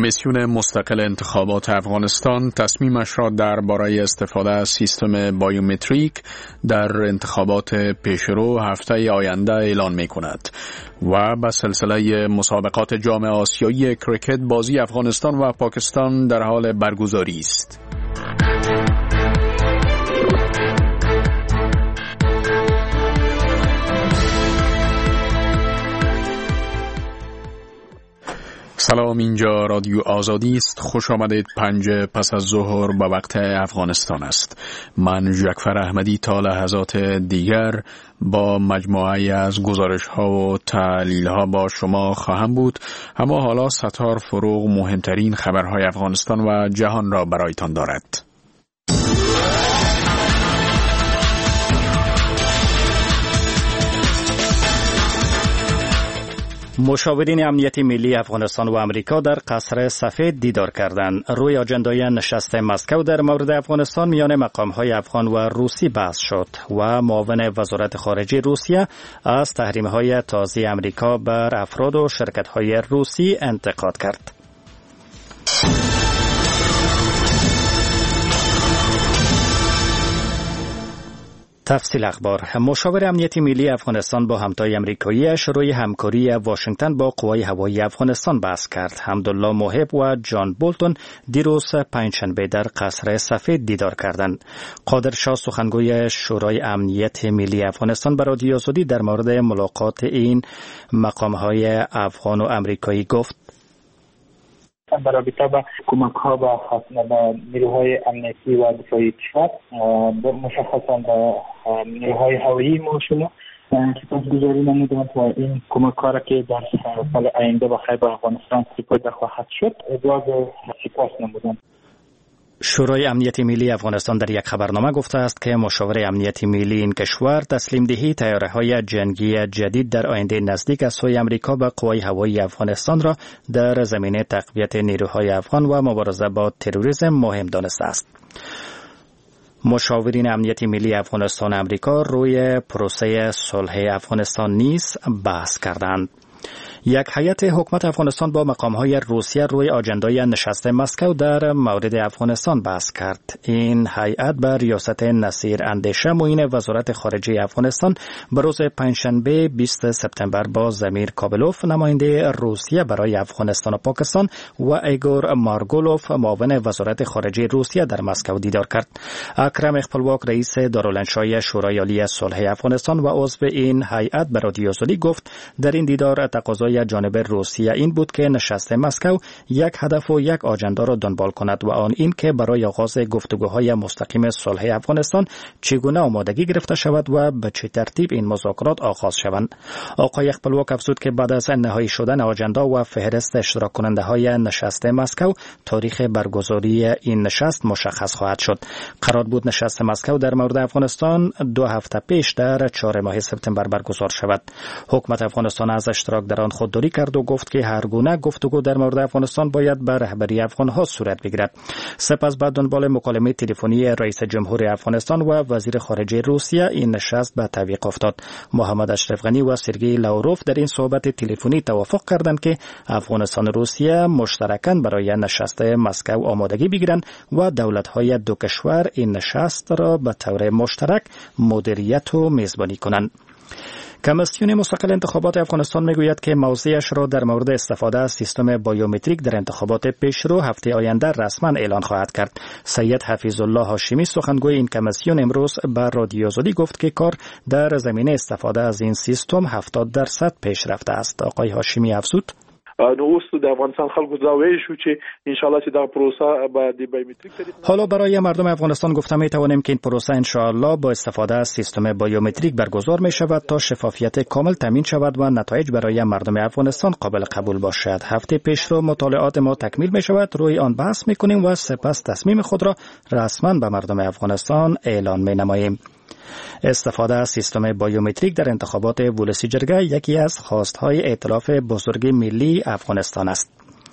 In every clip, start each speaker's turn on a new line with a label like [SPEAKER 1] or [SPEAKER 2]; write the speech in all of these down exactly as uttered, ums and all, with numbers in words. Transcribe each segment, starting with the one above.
[SPEAKER 1] کمیسیون مستقل انتخابات افغانستان تصمیمش را درباره استفاده از سیستم بایومتریک در انتخابات پیشرو هفته آینده اعلان می کند و به سلسله مسابقات جام آسیایی کریکت بازی افغانستان و پاکستان در حال برگزاری است. سلام، اینجا رادیو آزادی است. خوش آمدید. پنج پس از ظهر به وقت افغانستان است. من جعفر احمدی تا لحظات دیگر با مجموعه از گزارش ها و تحلیل ها با شما خواهم بود. اما حالا ستار فروغ مهمترین خبرهای افغانستان و جهان را برایتان دارد.
[SPEAKER 2] مشاورین امنیتی ملی افغانستان و امریکا در قصر سفید دیدار کردند. روی آجندای نشست مسکو در مورد افغانستان میان مقام‌های افغان و روسی بحث شد و معاون وزارت خارجه روسیه از تحریم‌های تازه امریکا بر افراد و شرکت‌های روسی انتقاد کرد. تفصیل اخبار. مشاور امنیتی ملی افغانستان با همتای امریکایی‌اش روی همکاری واشنگتن با قوای هوایی افغانستان بحث کرد. حمدالله محب و جان بولتون دیروز پنجشنبه در قصر سفید دیدار کردند. قادر شاه سخنگوی شورای امنیت ملی افغانستان به رادیو آزادی در مورد ملاقات این مقام‌های افغان و امریکایی گفت:
[SPEAKER 3] در رابطه با کمک ها به به نیروهای امنیتی و دفاعی کشور، مشخصا به نیروهای هوایی ما شما سپاسگزاری نمودند و این کمک ها را که در سال آینده به خیر افغانستان سپرده خواهد شد ابراز سپاس نمودند.
[SPEAKER 2] شورای امنیتی ملی افغانستان در یک خبرنامه گفته است که مشاور امنیتی ملی این کشور تسلیم دهی طیاره‌های جنگی جدید در آینده نزدیک از سوی امریکا به قوای هوایی افغانستان را در زمینه تقویت نیروهای افغان و مبارزه با تروریسم مهم دانسته است. مشاورین امنیتی ملی افغانستان و امریکا روی پروسه صلح افغانستان نیز بحث کردند. یک هیئت حکومت افغانستان با مقام‌های روسیه روی آجندای نشست مسکو در مورد افغانستان بحث کرد. این هیئت به ریاست نصیر اندیشه معین وزارت خارجه افغانستان به روز پنجشنبه بیست سپتامبر با زمیر کابلوف نماینده روسیه برای افغانستان و پاکستان و ایگور مارگولوف معاون وزارت خارجه روسیه در مسکو دیدار کرد. اکرم خپلواک رئیس دارالانشای شورای عالی صلح افغانستان و عضو این هیئت به رادیو آزادی گفت در این دیدار تقاضای جانب روسیه این بود که نشست مسکو یک هدف و یک آجندا را دنبال کند و آن این که برای آغاز گفتگوهای مستقیم صلح افغانستان چگونه آمادگی گرفته شود و به چه ترتیب این مذاکرات آغاز شوند. آقای خپلواک افزود که بعد از نهایی شدن آجندا و فهرست اشتراک کننده های نشست مسکو تاریخ برگزاری این نشست مشخص خواهد شد. قرار بود نشست مسکو در مورد افغانستان دو هفته پیش در چهارم ماه سپتامبر برگزار شود. حکومت افغانستان از اشتراک در آن خودداری کرد و گفت که هر گونه گفتگو در مورد افغانستان باید بر رهبری افغان‌ها صورت بگیرد. سپس بعد دنبال مکالمه تلفنی رئیس جمهور افغانستان و وزیر خارجه روسیه این نشست به تعویق افتاد. محمد اشرف غنی و سرگئی لاوروف در این صحبت تلفنی توافق کردند که افغانستان و روسیه مشترکاً برای نشست مسکو آمادگی بگیرند و دولت‌های دو کشور این نشست را به طور مشترک مدیریت و میزبانی کنند. کمیسیون مستقل انتخابات افغانستان میگوید که موضعش را در مورد استفاده از سیستم بایومتریک در انتخابات پیشرو هفته آینده رسما اعلان خواهد کرد. سید حفیظ الله هاشمی سخنگوی این کمیسیون امروز به رادیو آزادی گفت که کار در زمینه استفاده از این سیستم هفتاد درصد پیش رفته است. آقای هاشمی افزود:
[SPEAKER 4] نو اوس د افغانستان خلکو ځاوي شو چې ان شاء الله چې دا پروسه به د بایومتریک
[SPEAKER 2] حالا برای مردم افغانستان گفتم می توانیم که این پروسه ان شاء الله با استفاده از سیستم بایومتریک برگزار می شود تا شفافیت کامل تامین شود و نتایج برای مردم افغانستان قابل قبول باشد. هفته پیش رو مطالعات ما تکمیل می شود، روی آن بحث می کنیم و سپس تصمیم خود را رسما به مردم افغانستان اعلان می نماییم. استفاده از سیستم بایومتریک در انتخابات ولسی جرگه یکی از خواستهای ائتلاف بزرگ ملی افغانستان است.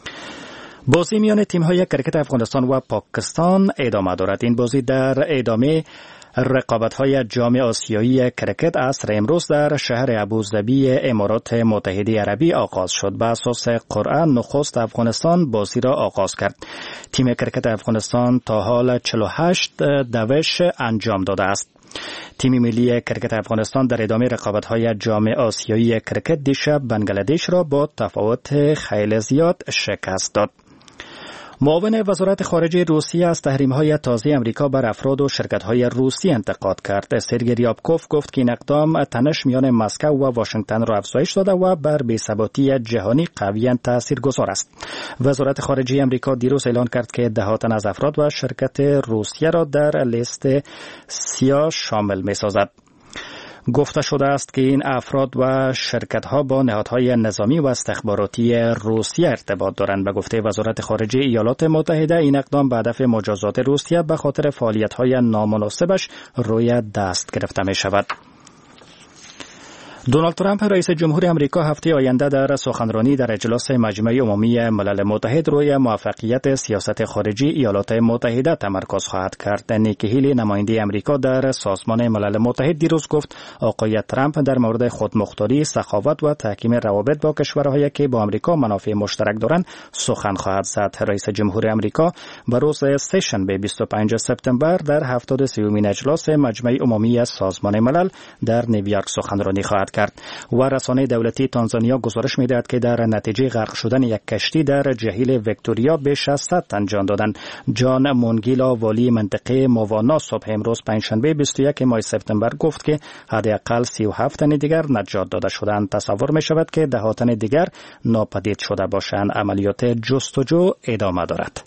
[SPEAKER 2] بازی میان تیم‌های کرکت افغانستان و پاکستان ادامه دارد. این بازی در ادامه رقابت‌های جام آسیایی کرکت عصر امروز در شهر ابوظبی امارات متحده عربی آغاز شد. بر اساس قرعه نخست افغانستان بازی را آغاز کرد. تیم کرکت افغانستان تا حال چهل و هشت دوش انجام داده است. تیم ملی کرکت افغانستان در ادامه رقابت‌های جام آسیایی کرکت دیشب بنگلادش را با تفاوت خیلی زیاد شکست داد. معاون وزارت خارجه روسیه از تحریم‌های تازه امریکا بر افراد و شرکت‌های روسی انتقاد کرد. سرگئی ریابکوف گفت که این اقدام تنش میان مسکو و واشنگتن را افزایش داده و بر بی‌ثباتی جهانی قویاً تاثیرگذار است. وزارت خارجه امریکا دیروز اعلان کرد که ده ها تن از افراد و شرکت روسیه را در لیست سیاه شامل می‌سازد. گفته شده است که این افراد و شرکت‌ها با نهادهای نظامی و استخباراتی روسیه ارتباط دارند. به گفته وزارت خارجه ایالات متحده این اقدام به هدف مجازات روسیه به خاطر فعالیت‌های نامناسبش روی دست گرفته می‌شود. دونالد ترامپ رئیس جمهور آمریکا هفته آینده در سخنرانی در اجلاس مجمع عمومی ملل متحد روی موفقیت سیاست خارجی ایالات متحده تمرکز خواهد کرد. نیکی هیلی نماینده آمریکا در سازمان ملل متحد دیروز گفت آقای ترامپ در مورد خودمختاری، سخاوت و تحکیم روابط با کشورهایی که با آمریکا منافع مشترک دارند سخن خواهد زد. رئیس جمهور آمریکا به روز سه‌شنبه بیست و پنجم سپتامبر در هفتاد و سومین اجلاس مجمع عمومی سازمان ملل در نیویورک سخنرانی خواهد کرد. و رسانه دولتی تانزانیا گزارش می‌دهد که در نتیجه غرق شدن یک کشتی در جهیل ویکتوریا بیش از صد تن جان دادند. جان مونگیلا والی منطقه موانا صبح امروز پنجشنبه بیست و یکم ماه سپتامبر گفت که حداقل سی و هفت تن دیگر نجات داده شدند. تصور می‌شود که ده ها تن دیگر ناپدید شده باشند. عملیات جستجو ادامه دارد.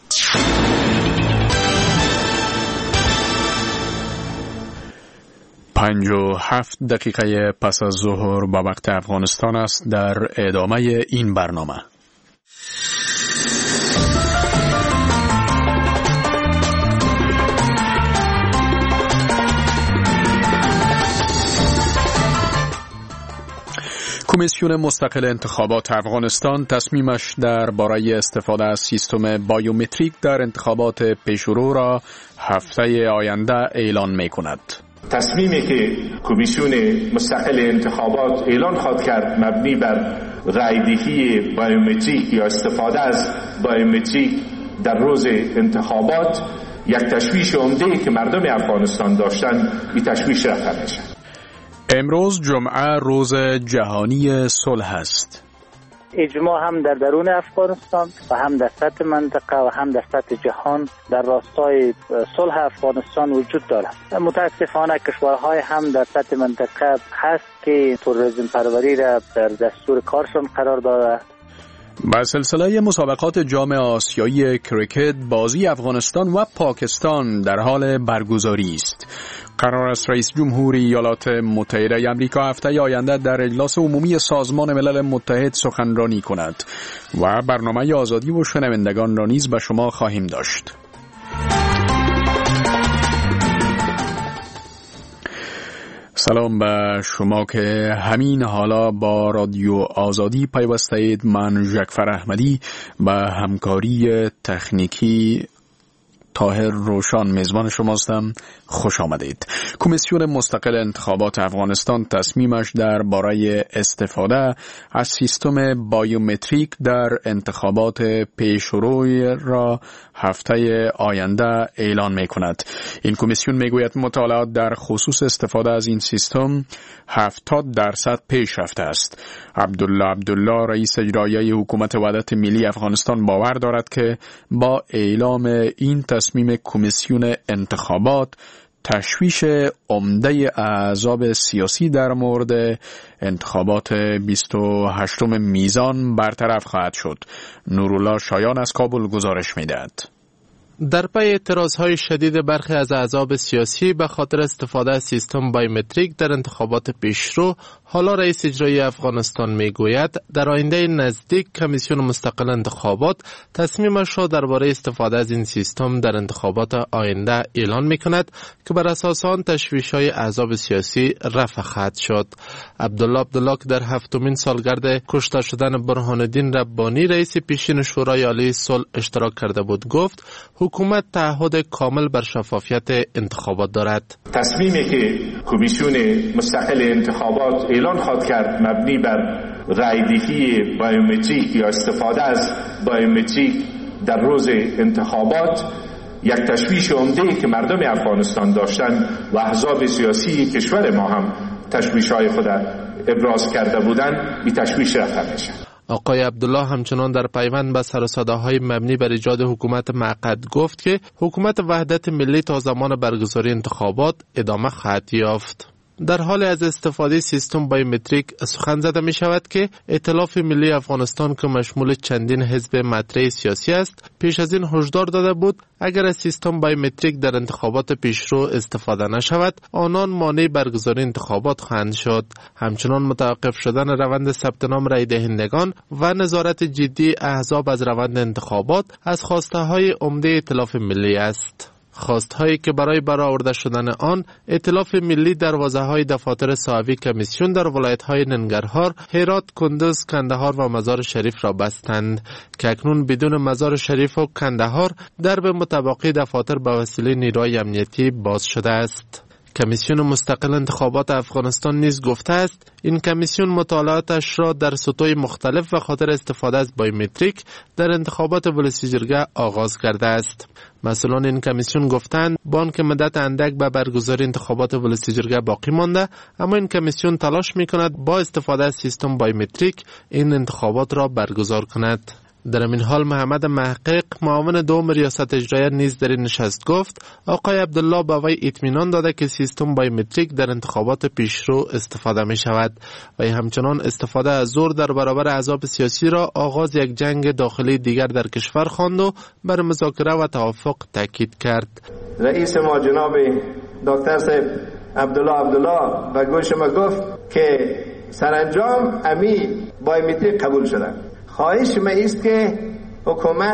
[SPEAKER 1] پنج و هفت دقیقه پس از ظهر با وقت افغانستان است. در ادامه این برنامه کمیسیون مستقل انتخابات افغانستان تصمیمش درباره استفاده از سیستم بایومتریک در انتخابات پیشرو را هفته آینده اعلان می‌کند.
[SPEAKER 5] تصمیمی که کمیسیون مستقل انتخابات اعلان خواهد کرد مبنی بر رایدهی بایومتریک یا استفاده از بایومتریک در روز انتخابات یک تشویش عمده‌ای که مردم افغانستان داشتند این تشویش رفع میشه.
[SPEAKER 1] امروز جمعه روز جهانی صلح است.
[SPEAKER 6] اجماع هم در درون افغانستان و هم در سطح منطقه و هم در سطح جهان در راستای صلح افغانستان وجود دارد. متاسفانه کشورهای هم در سطح منطقه هست که تروریسم پروری را در دستور کارشان قرار داده.
[SPEAKER 1] با سلسله مسابقات جام آسیایی کرکت بازی افغانستان و پاکستان در حال برگزاری است. قرار است رئیس جمهور ایالات متحده آمریکا هفته آینده در اجلاس عمومی سازمان ملل متحد سخنرانی کند و برنامه آزادی و شنوندگان را نیز به شما خواهیم داشت. سلام به شما که همین حالا با رادیو آزادی پیوسته اید. من ژکفر احمدی به همکاری تکنیکی طاهر روشان میزبان شما هستم. خوش آمدید. کمیسیون مستقل انتخابات افغانستان تصمیمش درباره استفاده از سیستم بایومتریک در انتخابات پیشرو را هفته آینده اعلان می کند. این کمیسیون می گوید مطالعات در خصوص استفاده از این سیستم هفتاد درصد پیش رفته است. عبدالله عبدالله رئیس اجرایی حکومت وحدت ملی افغانستان باور دارد که با اعلام این تصمیم کمیسیون انتخابات تشویش عمده احزاب سیاسی در مورد انتخابات بیست و هشتم میزان برطرف خواهد شد. نورالله شایان از کابل گزارش می‌دهد.
[SPEAKER 7] در پی اعتراضهای شدید برخی از احزاب سیاسی به خاطر استفاده از سیستم بایومتریک در انتخابات پیشرو، حالا رئیس اجرایی افغانستان میگوید در آینده نزدیک کمیسیون مستقل انتخابات تصمیمش را درباره استفاده از این سیستم در انتخابات آینده اعلان میکند که بر اساس آن تشویش‌های احزاب سیاسی رفع خواهد شد. عبدالله عبدالله که در هفتمین سالگرد کشته شدن برهان الدین ربانی رئیس پیشین شورای عالی صلح اشتراک کرده بود گفت حکومت تعهد کامل بر شفافیت انتخابات دارد.
[SPEAKER 5] تصمیمی که کمیسیون مستقل انتخابات اعلان خواهد کرد مبنی بر رایدهی بایومتریک یا استفاده از بایومتریک در روز انتخابات یک تشویش عمده‌ای که مردم افغانستان داشتند و احزاب سیاسی کشور ما هم تشویش‌های خود ابراز کرده بودند، این تشویش رفع میشه.
[SPEAKER 7] آقای عبدالله همچنان در پیوند به سر و صداهای مبنی بر ایجاد حکومت موقت گفت که حکومت وحدت ملی تا زمان برگزاری انتخابات ادامه خواهد یافت. در حال از استفاده سیستم بایومتریک سخن زده می شود که ائتلاف ملی افغانستان که مشمول چندین حزب مطرح سیاسی است پیش از این هشدار داده بود اگر از سیستم بایومتریک در انتخابات پیشرو استفاده نشود آنان مانع برگزاری انتخابات خواهند شد. همچنان متوقف شدن روند ثبت نام رای دهندگان و نظارت جدی احزاب از روند انتخابات از خواسته های عمده ائتلاف ملی است. خواستهایی که برای برآورده شدن آن ائتلاف ملی دروازه‌های دفاتر صاحبی کمیسیون در ولایت‌های ننگرهار، هرات، کندز، کندهار و مزار شریف را بستند که اکنون بدون مزار شریف و کندهار درب متبقی دفاتر به وسیله نیروهای امنیتی باز شده است. کمیسیون مستقل انتخابات افغانستان نیز گفته است این کمیسیون مطالعاتش را در سطوح مختلف و خاطر استفاده از بایومتریک در انتخابات ولسی جرگه آغاز کرده است. مسئولان این کمیسیون گفتند بانک مدت اندک به برگزاری انتخابات ولسی جرگه باقی مانده، اما این کمیسیون تلاش می‌کند با استفاده از سیستم بایومتریک این انتخابات را برگزار کند. در این حال محمد محقق معاون دوم ریاست اجرایی نیز در این نشست گفت آقای عبدالله به وی اطمینان داده که سیستم بایومتریک در انتخابات پیشرو استفاده می شود و همچنان استفاده از زور در برابر احزاب سیاسی را آغاز یک جنگ داخلی دیگر در کشور خواند و بر مذاکره و توافق تاکید کرد.
[SPEAKER 8] رئیس ما جناب دکتر صاحب عبدالله عبدالله به گوش ما گفت که سرانجام امی بایومتریک قبول شدن. خواهش ما است که حکومت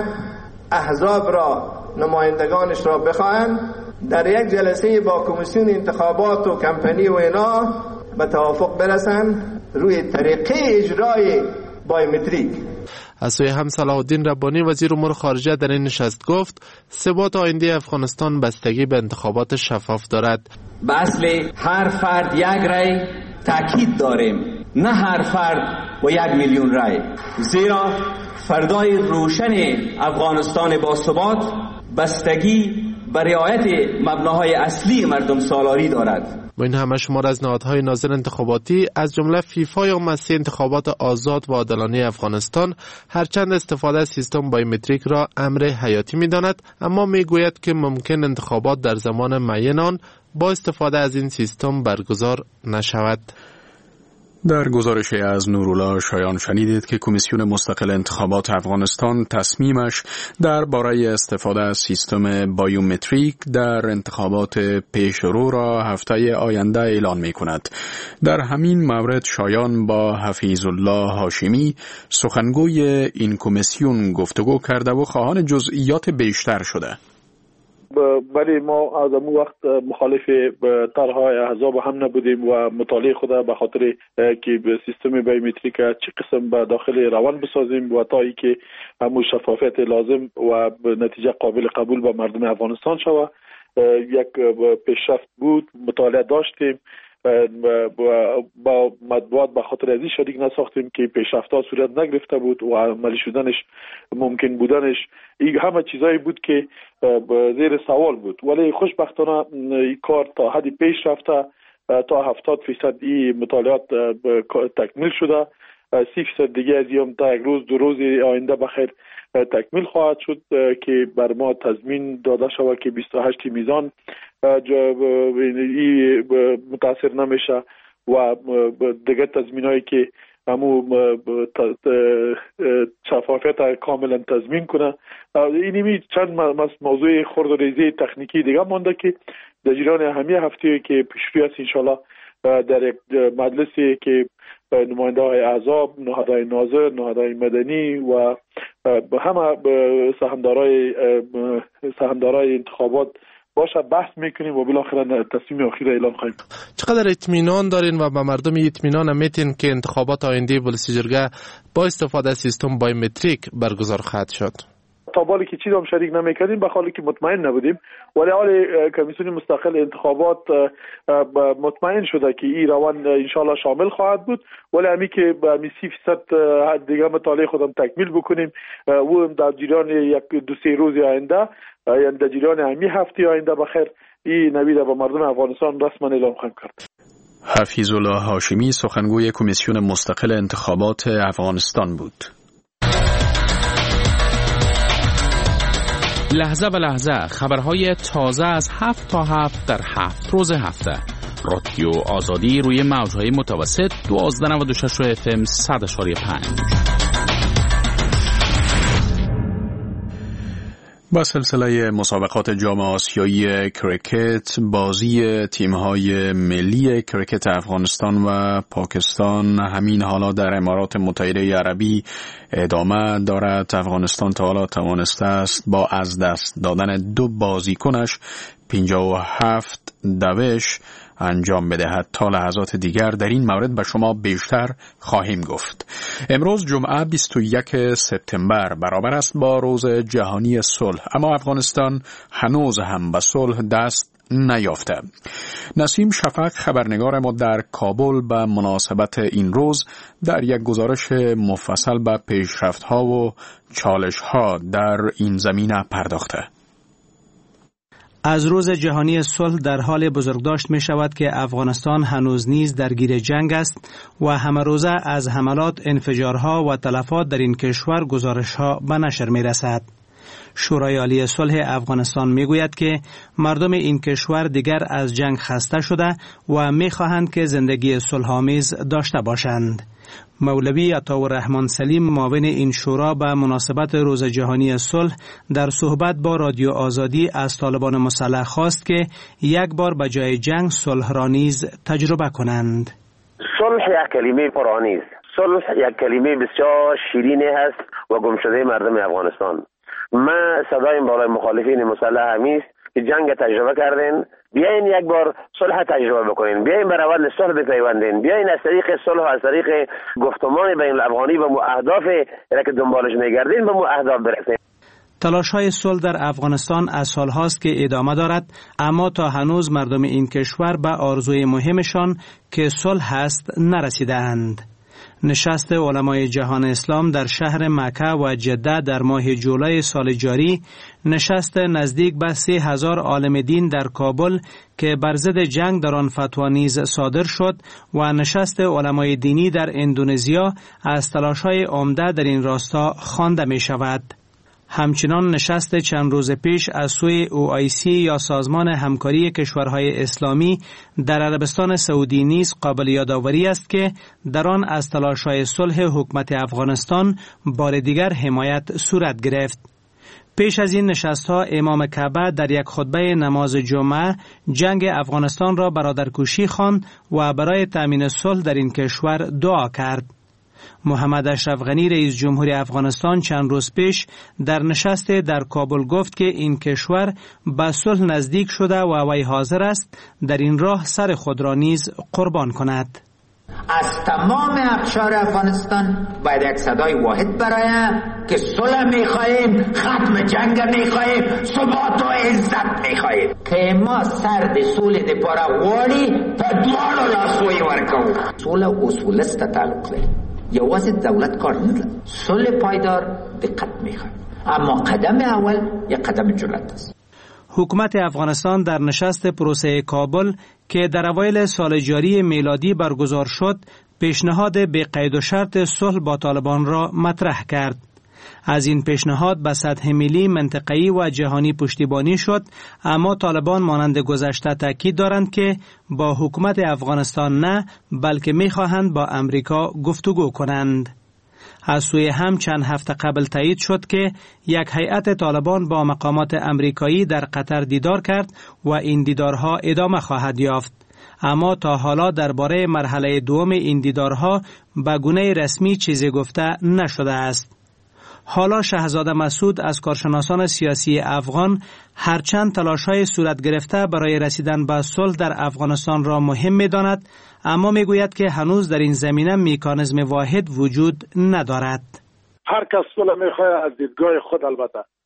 [SPEAKER 8] احزاب را نمایندگانش را بخواهند در یک جلسه با کمیسیون انتخابات و کمپانی و اینا به توافق برسند روی طریقه اجرای بایومتریک.
[SPEAKER 7] از سوی هم صلاح الدین ربانی وزیر امور خارجه در این نشست گفت ثبات آینده افغانستان بستگی به انتخابات شفاف دارد.
[SPEAKER 9] به اصل هر فرد یک رای تاکید داریم، نه هر فرد و یک میلیون رای، زیرا فردای روشن افغانستان با ثبات بستگی به رعایت مبناهای اصلی مردم سالاری دارد.
[SPEAKER 7] با این همه شمار از نهادهای ناظر انتخاباتی از جمله فیفا یا مسیح انتخابات آزاد و عادلانه افغانستان هرچند استفاده از سیستم بایومتریک را امر حیاتی می‌داند، اما می‌گوید که ممکن انتخابات در زمان معین آن با استفاده از این سیستم برگزار نشود.
[SPEAKER 1] در گزارشی از نورالله شایان شنیدید که کمیسیون مستقل انتخابات افغانستان تصمیمش درباره استفاده از سیستم بایومتریک در انتخابات پیشرو را هفته آینده اعلان می کند. در همین مورد شایان با حفیظ الله هاشمی سخنگوی این کمیسیون گفتگو کرده و خواهان جزئیات بیشتر شده.
[SPEAKER 4] ولی ما از اون وقت مخالف طرح‌های احزاب هم نبودیم و مطالعه خود به خاطر که سیستم بایومتریک چه قسم به داخل روان بسازیم و تا ای که همون شفافیت لازم و نتیجه قابل قبول به مردم افغانستان شود. یک پیشرفت بود، مطالعه داشتیم با مطبوعات به خاطر ازی شریک نساختیم که پیشرفت‌ها صورت نگرفته بود و عملی شدنش ممکن بودنش این همه چیزایی بود که زیر سوال بود، ولی خوشبختانه این کار تا حدی پیش رفته، تا هفتاد فیصد این مطالعات تکمیل شده، سی فیصد دیگه از این تا یک روز دو روز آینده بخیر تکمیل خواهد شد که بر ما تضمین داده شود که بیست و هشت میزان متاثر نمیشه و دیگه تضمینایی که همو شفافیت کاملا تضمین کنه. اینمی چند موضوع خرد و ریزی تکنیکی دیگه مانده که در جریان همه هفته که پیشروی است انشالله در یک مجلسی که نماینده های احزاب، نهادهای ناظر، نهادهای مدنی و همه سهامدارای سهامدارای انتخابات باشه بحث میکنیم و بالاخره تصمیم اخیر اعلام خواهیم.
[SPEAKER 7] چقدر اطمینان دارین و به مردم اطمینان میتین که انتخابات آینده ولسی جرگه با استفاده از سیستم بایومتریک برگزار خواهد شد؟
[SPEAKER 4] تا بالی که چیز هم شریک نمیکردیم به حالی که مطمئن نبودیم، ولی حال کمیسیون مستقل انتخابات مطمئن شده که این روند انشالله شامل خواهد بود، ولی همی که به همی سی فیصد دیگه مطالعه خودم تکمیل بکنیم و هم در جریان یک دو سه روز آینده، یعنی در جریان همی هفته آینده بخیر این نوید به مردم افغانستان رسما اعلام خواهیم کرد.
[SPEAKER 1] حفیظ الله هاشمی سخنگوی کمیسیون مستقل انتخابات افغانستان بود.
[SPEAKER 10] لحظه به لحظه خبرهای تازه از هفت تا هفت در هفت روز هفته. رادیو آزادی روی موجهای متوسط دوازده نود و شش اف ام صد و پنج.
[SPEAKER 1] با سلسله مسابقات جام آسیایی کریکت، بازی تیم‌های ملی کریکت افغانستان و پاکستان همین حالا در امارات متحده عربی ادامه دارد. افغانستان تا حالا توانسته است با از دست دادن دو بازیکنش پنجاه و هفت دوش انجام بدهد. تا لحظات دیگر در این مورد به شما بیشتر خواهیم گفت. امروز جمعه بیست و یک سپتامبر برابر است با روز جهانی صلح، اما افغانستان هنوز هم به صلح دست نیافته. نسیم شفق خبرنگار ما در کابل به مناسبت این روز در یک گزارش مفصل به پیشرفت‌ها و چالش‌ها در این زمینه پرداخته.
[SPEAKER 11] از روز جهانی صلح در حال بزرگداشت می شود که افغانستان هنوز نیز درگیر جنگ است و همه روزه از حملات، انفجارها و تلفات در این کشور گزارشها به نشر می رسد. شورای عالی صلح افغانستان می گوید که مردم این کشور دیگر از جنگ خسته شده و می خواهند که زندگی صلح‌آمیز داشته باشند. مولوی عطاءالرحمن سلیم معاون این شورا به مناسبت روز جهانی صلح در صحبت با رادیو آزادی از طالبان مسلح خواست که یک بار به جای جنگ صلح را نیز تجربه کنند.
[SPEAKER 12] صلح یک کلمه قرآنی است. صلح یک کلمه بسیار شیرینی است و گمشده مردم افغانستان. من صدای بالای مخالفین مسلح همی است که جنگ تجربه کردین، بیاین یک بار صلح تجربه بکنین، بیاین بر روند صلح بپیوندین، بیاین از طریق صلح و از طریق گفتمان بین الافغانی و مو اهداف که دنبالش میگردین به مو اهداف برسین.
[SPEAKER 11] تلاش‌های صلح در افغانستان از سال‌هاست که ادامه دارد، اما تا هنوز مردم این کشور به آرزوی مهمشان که صلح است نرسیدند. نشست علمای جهان اسلام در شهر مکه و جده در ماه جولای سال جاری، نشست نزدیک به سه هزار عالم دین در کابل که بر ضد جنگ در آن فتوا نیز صادر شد و نشست علمای دینی در اندونزیا از تلاش‌های عمده در این راستا خوانده می شود. همچنان نشست چند روز پیش از سوی او آی سی یا سازمان همکاری کشورهای اسلامی در عربستان سعودی نیز قابل یادآوری است که در آن از تلاش‌های صلح حکومت افغانستان بار دیگر حمایت صورت گرفت. پیش از این نشست‌ها امام کعبه در یک خطبه نماز جمعه جنگ افغانستان را برادرکشی خواند و برای تامین صلح در این کشور دعا کرد. محمد اشرف غنی رئیس جمهور افغانستان چند روز پیش در نشست در کابل گفت که این کشور به صلح نزدیک شده و وی حاضر است در این راه سر خود را نیز قربان کند.
[SPEAKER 13] از تمام اقشار افغانستان باید یک صدای واحد برایم که صلح میخواهیم، ختم جنگ میخواهیم، ثبات و عزت میخواهیم که ما سر د صلح د پاره غواړي په دواړو لاسو یې ورکوو. صلح اصول است تعلق لري، یوازې دولت کار نه ده. صلح پایدار دقت میخواد، اما قدم اول یک قدم جرأت است.
[SPEAKER 11] حکومت افغانستان در نشست پروسه کابل که در اوایل سال جاری میلادی برگزار شد، پیشنهاد به قید و شرط صلح با طالبان را مطرح کرد. از این پیشنهاد به سطح ملی، منطقه‌ای و جهانی پشتیبانی شد، اما طالبان مانند گذشته تاکید دارند که با حکومت افغانستان نه، بلکه می‌خواهند با امریکا گفتگو کنند. از سوی هم چند هفته قبل تایید شد که یک هیئت طالبان با مقامات امریکایی در قطر دیدار کرد و این دیدارها ادامه خواهد یافت. اما تا حالا درباره مرحله دوم این دیدارها به گونه رسمی چیزی گفته نشده است. حالا شاهزاده مسعود از کارشناسان سیاسی افغان هرچند تلاش‌های صورت گرفته برای رسیدن به صلح در افغانستان را مهم می‌داند، اما می‌گوید که هنوز در این زمینه مکانیزم واحد وجود ندارد.
[SPEAKER 4] هر کس صلح می‌خواهد از دیدگاه خود، البته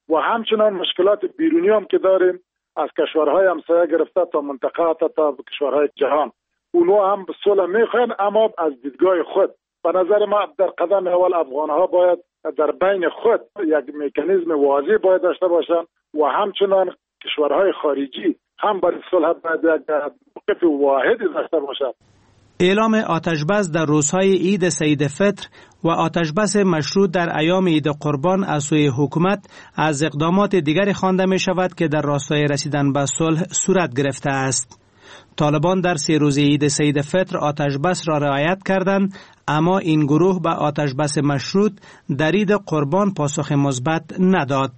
[SPEAKER 14] و همچنان مشکلات بیرونی هم که داریم از کشورهای همسایه گرفته تا منطقه تا, تا کشورهای جهان، اونها هم صلح میخوان اما از دیدگاه خود. به نظر ما در قدم اول افغانها باید در بین خود یک مکانیزم واضح باید داشته باشند و همچنان کشورهای خارجی هم برای صلح باید یک موقف واحدی داشته باشند.
[SPEAKER 11] اعلام آتشبس در روزهای عید سعید فطر و آتشبس مشروط در ایام عید قربان از سوی حکومت از اقدامات دیگری خوانده می شود که در راستای رسیدن به صلح صورت گرفته است. طالبان در سه روز عید سعید فطر آتشبس را رعایت کردند، اما این گروه به آتشبس مشروط در عید قربان پاسخ مثبت نداد.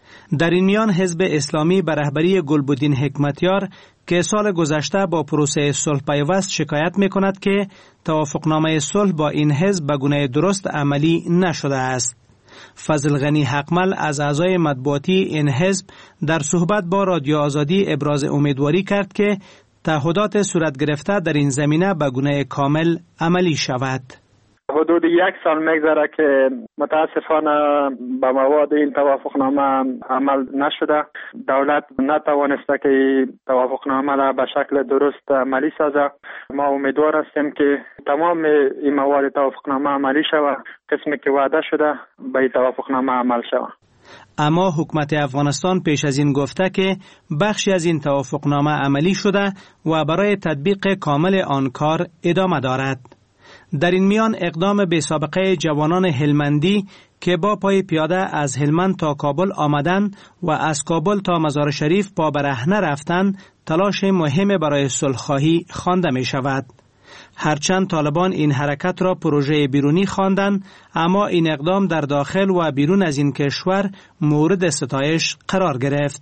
[SPEAKER 11] در این میان حزب اسلامی به رهبری گلبدین حکمتیار که سال گذشته با پروسه صلح پیوست شکایت می کند که توافقنامه صلح با این حزب به گونه درست عملی نشده است. فضل غنی حقمل از اعضای مطبوعاتی این حزب در صحبت با رادیو آزادی ابراز امیدواری کرد که تعهدات صورت گرفته در این زمینه به گونه کامل عملی شود.
[SPEAKER 15] حدود یک سال میگذره که متاسفانه به مواد این توافقنامه عمل نشده. دولت نتوانسته که توافقنامه را به شکل درست عملی سازه. ما امیدوار هستیم که تمام این مواد توافقنامه عملی شود، قسمی که وعده شده به این توافقنامه عمل شود.
[SPEAKER 11] اما حکومت افغانستان پیش از این گفته که بخشی از این توافقنامه عملی شده و برای تطبیق کامل آن کار ادامه دارد. در این میان اقدام به سابقه جوانان هلمندی که با پای پیاده از هلمند تا کابل آمدند و از کابل تا مزار شریف پا برهنه رفتند تلاش مهم برای صلح‌خواهی خوانده می شود. هرچند طالبان این حرکت را پروژه بیرونی خواندند، اما این اقدام در داخل و بیرون از این کشور مورد ستایش قرار گرفت.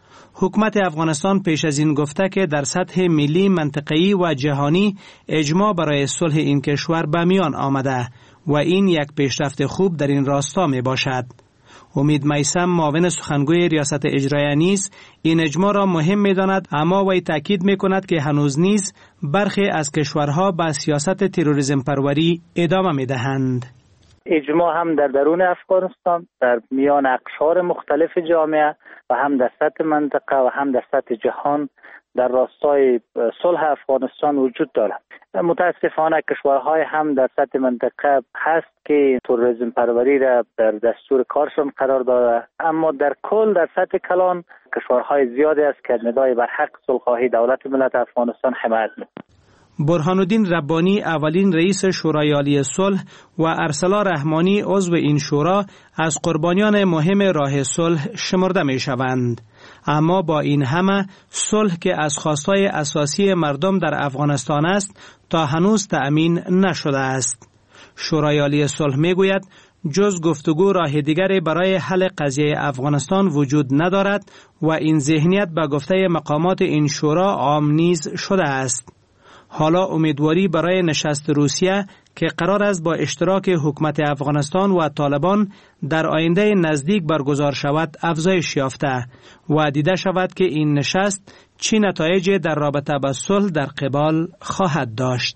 [SPEAKER 11] حکومت افغانستان پیش از این گفته که در سطح ملی، منطقه‌ای و جهانی اجماع برای صلح این کشور به میان آمده و این یک پیشرفت خوب در این راستا می باشد. امید میثم معاون سخنگوی ریاست اجرایی نیز این اجماع را مهم می داند، اما وی تاکید می کند که هنوز نیز برخی از کشورها به سیاست تروریسم پروری ادامه می دهند.
[SPEAKER 6] اجماع هم در درون افغانستان در میان اقشار مختلف جامعه و هم در سطح منطقه و هم در سطح جهان در راستای صلح افغانستان وجود دارد. متاسفانه کشورهای هم در سطح منطقه هست که تروریسم پروری را در دستور کارشان قرار داده، اما در کل در سطح کلان کشورهای زیادی است که ندای بر حق صلح‌خواهی دولت ملت افغانستان حمایت می‌کند.
[SPEAKER 11] برهان الدین ربانی اولین رئیس شورای عالی صلح و ارسلا رحمانی عضو این شورا از قربانیان مهم راه صلح شمرده می شوند. اما با این همه صلح که از خواستهای اساسی مردم در افغانستان است تا هنوز تأمین نشده است. شورای عالی صلح می گوید جز گفتگو راه دیگری برای حل قضیه افغانستان وجود ندارد و این ذهنیت به گفته مقامات این شورا عام نیز شده است. حالا امیدواری برای نشست روسیه که قرار است با اشتراک حکومت افغانستان و طالبان در آینده نزدیک برگزار شود افزایش یافته و دیده شود که این نشست چه نتایج در رابطه با صلح در قبال خواهد داشت.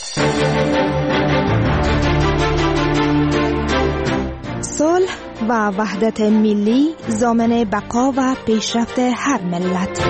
[SPEAKER 16] صلح و وحدت ملی ضامن بقا و پیشرفت هر ملت.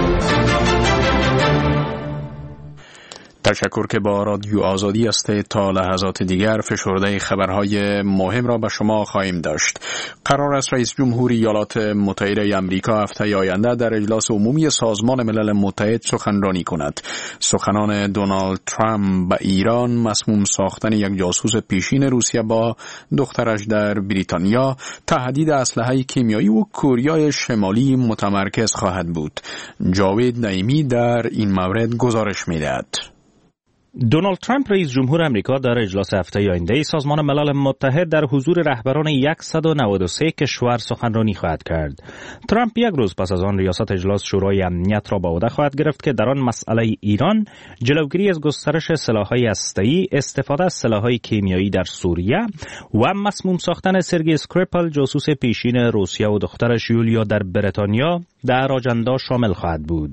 [SPEAKER 1] تشکر که با رادیو آزادی است. تا لحظات دیگر فشرده خبرهای مهم را به شما خواهیم داشت. قرار است رئیس جمهور ایالات متحده آمریکا هفته آینده در اجلاس عمومی سازمان ملل متحد سخنرانی کند. سخنان دونالد ترامپ به ایران مسموم ساختن یک جاسوس پیشین روسیه با دخترش در بریتانیا، تهدید اسلحه کیمیایی و کره شمالی متمرکز خواهد بود. جاوید نعیمی در این مورد گزارش می‌دهد.
[SPEAKER 2] دونالد ترامپ رئیس جمهور آمریکا در اجلاس هفته آینده سازمان ملل متحد در حضور رهبران صد و نود و سه کشور سخنرانی خواهد کرد. ترامپ یک روز پس از آن ریاست اجلاس شورای امنیت را به عهده خواهد گرفت که در آن مسئله ایران، جلوگیری از گسترش سلاح‌های هسته‌ای، استفاده از سلاح‌های کیمیایی در سوریه و مسموم ساختن سرگئی اسکریپل جاسوس پیشین روسیه و دخترش یولیا در بریتانیا در آجندا شامل خواهد بود.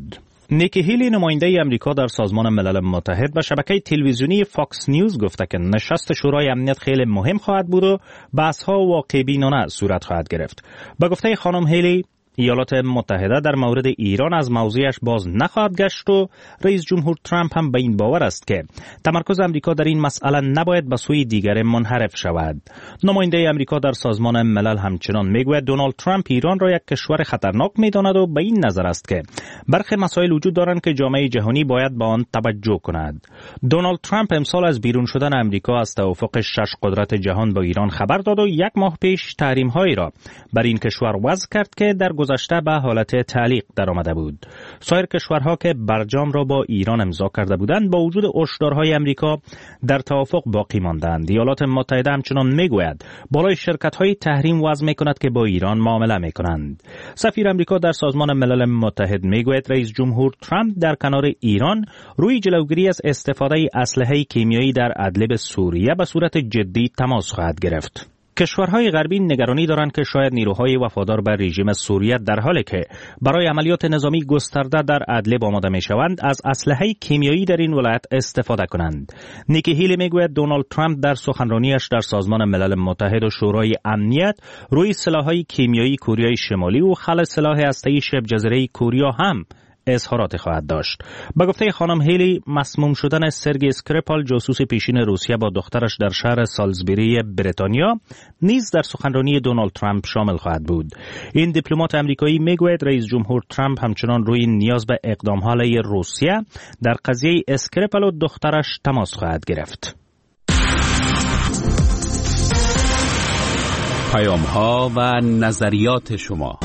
[SPEAKER 2] نیکی هیلی نماینده امریکا در سازمان ملل متحد به شبکه تلویزیونی فاکس نیوز گفته که نشست شورای امنیت خیلی مهم خواهد بود و بحث‌ها واقع بینانه صورت خواهد گرفت. به گفته خانم هیلی، ایالات متحده در مورد ایران از موضوعش باز نخواهد گشت و رئیس جمهور ترامپ هم به این باور است که تمرکز امریکا در این مسئله نباید به سوی دیگر منحرف شود. نماینده امریکا در سازمان ملل همچنان میگوید دونالد ترامپ ایران را یک کشور خطرناک میداند و به این نظر است که برخی مسائل وجود دارند که جامعه جهانی باید به آن توجه کند. دونالد ترامپ امسال از بیرون شدن امریکا از توافق شش قدرت جهان با ایران خبر داد و یک ماه پیش تحریم‌هایی را بر این کشور وضع کرد که در گذشته به حالت تعلیق در آمده بود. سایر کشورها که برجام را با ایران امضا کرده بودند با وجود هشدارهای امریکا در توافق باقی ماندند. ایالات متحده همچنان میگوید بالای شرکت‌های تحریم وضع می‌کند که با ایران معامله می‌کنند. سفیر امریکا در سازمان ملل متحد میگوید رئیس جمهور ترامپ در کنار ایران روی جلوگیری از استفاده اسلحه کیمیایی در ادلب سوریه به صورت جدی تماس خواهد گرفت. کشورهای غربی نگرانی دارند که شاید نیروهای وفادار بر رژیم سوریه در حالی که برای عملیات نظامی گسترده در ادلب آماده میشوند از اسلحه کیمیایی در این ولایت استفاده کنند. نیکی هیلی میگوید دونالد ترامپ در سخنرانیش در سازمان ملل متحد و شورای امنیت روی سلاح‌های کیمیایی کوریای شمالی و خلع سلاح هسته‌ای شبه جزیره کوریا هم اظهارات خواهد داشت. به گفته خانم هیلی، مسموم شدن سرگئی اسکریپال جاسوس پیشین روسیه با دخترش در شهر سالزبری بریتانیا نیز در سخنرانی دونالد ترامپ شامل خواهد بود. این دیپلمات امریکایی میگوید رئیس جمهور ترامپ همچنان روی نیاز به اقدام علیه روسیه در قضیه اسکریپال و دخترش تماس خواهد گرفت.
[SPEAKER 10] پیام‌ها و نظریات شما.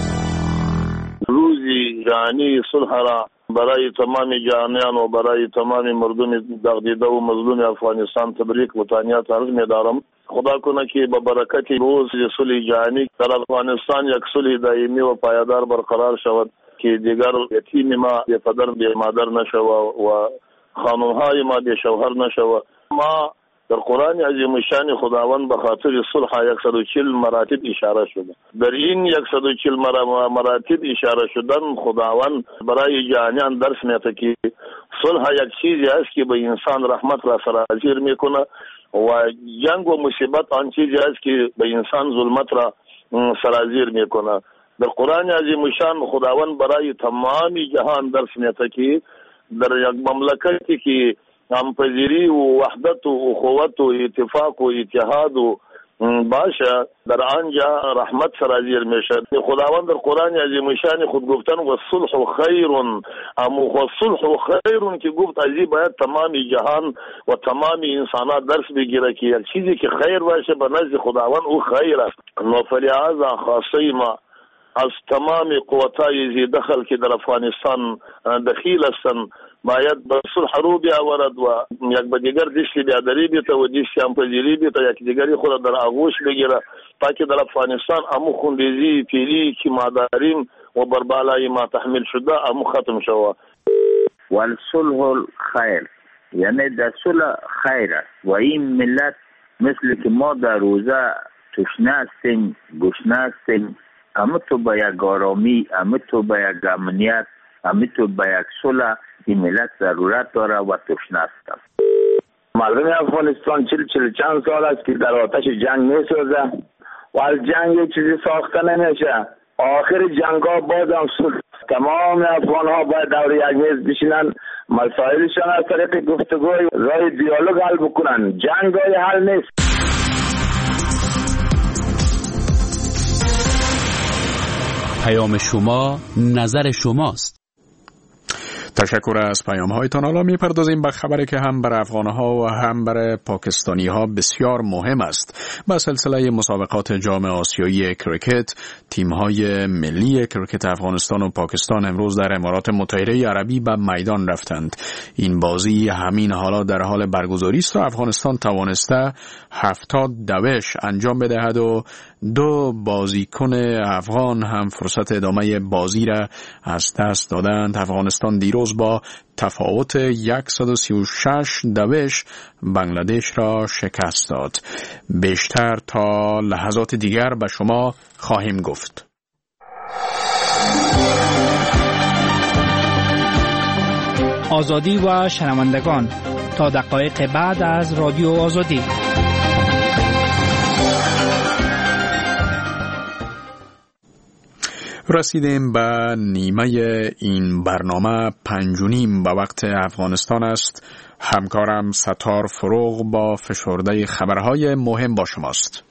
[SPEAKER 17] جهانی صلح را برای تمام جهانیان و برای تمام مردم دغدیده و مظلوم افغانستان تبریک و تهنیت عرض می‌دارم. خدا کنه که با برکت روز صلح جهانی در افغانستان یک صلح دائمی و پایدار برقرار شود که دیگر یتیم ما بی پدر بی مادر نشود و خانم‌های ما بی شوهر نشود. ما در قرآن عظیم شان خداوند به خاطر صلح صد و چهل مراتب اشاره شده. در این صد و چهل مراتب اشاره شدن خداوند برای جهانیان درس میده که صلح یک چیزی است که به انسان رحمت را سرازیر میکنه و جنگ و مصیبت آن چیزی است که به انسان ظلمت را سرازیر میکنه. در قرآن عظیم شان خداوند برای تمام جهان درس میده که در یک مملکتی که همپذیری و وحدت و اخوت و اتفاق و اتحاد و باشه در آنجا رحمت سرازیر میشه. خداوند در قرآن عظیم شان خود گفتن و صلح خیر، اما صلح خیر که گفت ازی باید تمام جهان و تمام انسانات درس بگیره که یک چیزی که خیر باشه به نزد خداوند او خیر است. و فلهذا خاصه ما از تمام قوتای زی دخل که در افغانستان دخیل هستند باید به صلح رو بیاورد و یک به دیگر دشتی بیادری بیته و دشتی هم پذیری بیته یک دیگری خود در آغوش بگیره تا که در افغانستان امو خوندیزی پیلی که ما داریم و بر بالای ما تحمیل شده امو ختم شود.
[SPEAKER 18] والصلح خیر، یعنی در صلح خیر است و این ملت مثل که ما در روزه تشنه هستیم گشنه هستیم، اما تو با یک آرامی، اما تو با یک امنیت، اما تو با یک صلح این ملت ضرورت داره و تشنه است.
[SPEAKER 17] مردم افغانستان چل چل چند سال است که در آتش جنگ میسوزه و از جنگ چیزی ساخته نمیشه. آخر جنگ ها باز هم صلح. تمام افغان ها باید دور یک میز بشینن، مسائلشان از طریق گفتگو رای دیالوگ حل بکنن. جنگ های حل نیست.
[SPEAKER 10] پیام شما نظر شماست.
[SPEAKER 1] تشکر از پیام هایتان. حالا میپردازیم به خبری که هم بر افغانها و هم بر پاکستانی ها بسیار مهم است. با سلسله مسابقات جام آسیایی کریکت، تیم های ملی کریکت افغانستان و پاکستان امروز در امارات متحده عربی به میدان رفتند. این بازی همین حالا در حال برگزاری است و افغانستان توانسته هفتاد دوش انجام بدهد و دو بازیکن افغان هم فرصت ادامه بازی را از دست دادند. افغانستان دیروز با تفاوت صد و سی و شش دوش بنگلادش را شکست داد. بیشتر تا لحظات دیگر به شما خواهیم گفت.
[SPEAKER 2] آزادی و شنوندگان، تا دقایق بعد از رادیو آزادی.
[SPEAKER 1] رسیدیم به نیمه این برنامه. پنج و نیم به وقت افغانستان است. همکارم ستار فروغ با فشرده خبرهای مهم با شماست.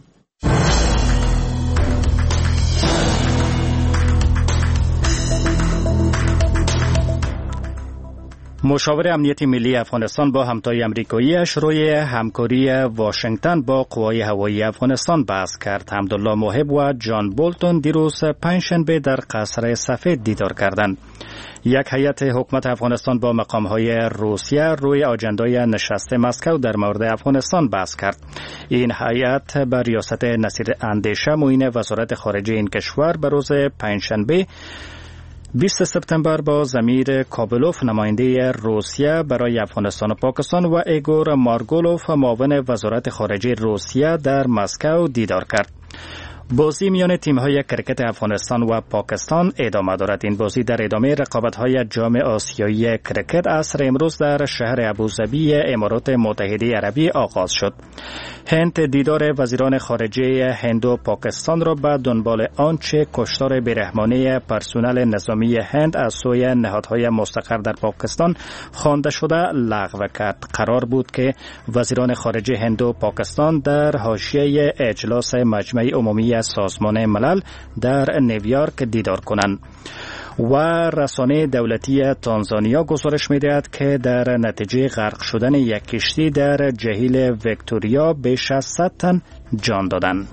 [SPEAKER 2] مشاور امنیت ملی افغانستان با همتای امریکاییش روی همکاری واشنگتن با قوای هوایی افغانستان بحث کرد. حمدالله محب و جان بولتون دیروز پنجشنبه در قصر سفید دیدار کردند. یک هیئت حکومت افغانستان با مقام‌های روسیه روی آجندای نشست مسکو در مورد افغانستان بحث کرد. این هیئت بر ریاست نصیر اندیشه معین وزارت خارجه این کشور به روز پنجشنبه بیست سپتامبر با ضمیر کابلوف نماینده روسیه برای افغانستان و پاکستان و ایگور مارگولوف معاون وزارت خارجه روسیه در مسکو دیدار کرد. بازی میان تیم‌های کرکت افغانستان و پاکستان ادامه دارد. این بازی در ادامه رقابت‌های جام آسیایی کرکت عصر امروز در شهر ابوظبی امارات متحده عربی آغاز شد. هند دیدار وزیران خارجه هند و پاکستان را به دنبال آنچه کشتار بیرحمانه پرسنل نظامی هند از سوی نهادهای مستقر در پاکستان خوانده شده لغو کرد. قرار بود که وزیران خارجه هند و پاکستان در حاشیه اجلاس مجمع عمومی سازمان ملل در نیویورک دیدار کنند. و رسانه دولتی تانزانیا گزارش می‌دهد که در نتیجه غرق شدن یک کشتی در جهیل ویکتوریا بیش از صد تن جان دادند.